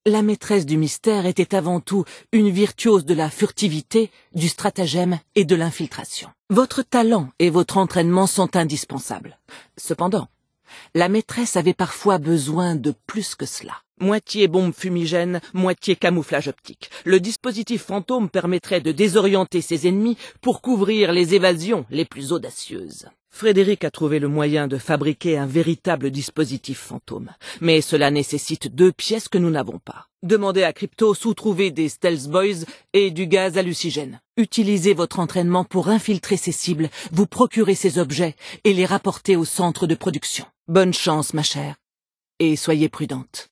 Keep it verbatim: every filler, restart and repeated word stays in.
La maîtresse du mystère était avant tout une virtuose de la furtivité, du stratagème et de l'infiltration. Votre talent et votre entraînement sont indispensables. Cependant, la maîtresse avait parfois besoin de plus que cela. Moitié bombe fumigène, moitié camouflage optique. Le dispositif fantôme permettrait de désorienter ses ennemis pour couvrir les évasions les plus audacieuses. Frédéric a trouvé le moyen de fabriquer un véritable dispositif fantôme. Mais cela nécessite deux pièces que nous n'avons pas. Demandez à Cryptos où trouver des Stealth Boys et du gaz hallucinogène. Utilisez votre entraînement pour infiltrer ces cibles, vous procurer ces objets et les rapporter au centre de production. Bonne chance, ma chère. Et soyez prudente.